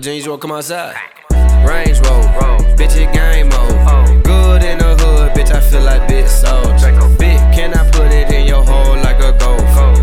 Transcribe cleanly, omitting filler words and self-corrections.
jeans, you wanna come outside? Range Rover, bitch, it game mode. Good in the hood, bitch, I feel like Big Soulja. Big, can I put it in your hole like a gopher?